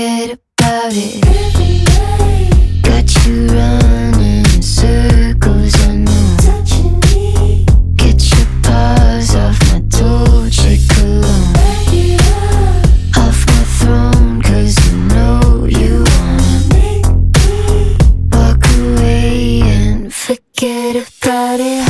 forget about it. Got you running in circles, I know. Get your paws off my Dolce cologne, off my throne, 'cause you know you wanna walk away and forget about it.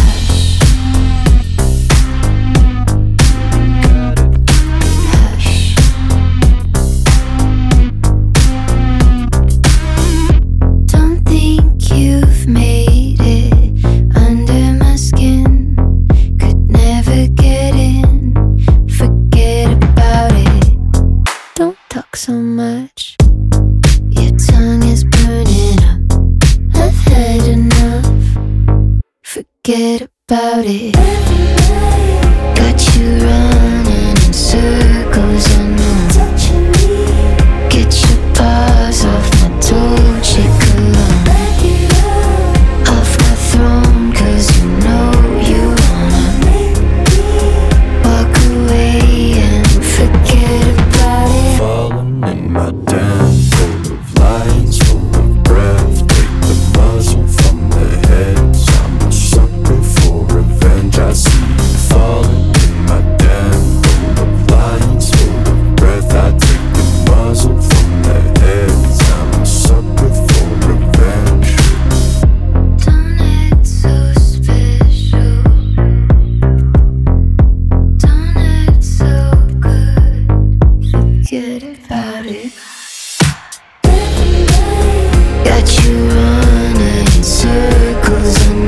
So much, your tongue is burning up. I've had enough. Forget about it. Got you running in circles, I know. Get your paws off my Dolce cologne, off my throne, 'cause you know you wanna walk away and forget about it. Falling in my dance, full of lines, full of breath. Take the muzzle from their heads. I'm a sucker for revenge. I see you falling in my dance, full of lines, full of breath. I take the muzzle from their heads. I'm a sucker for revenge. Don't act so special. Don't act so good. Forget about it. Got you running in circles.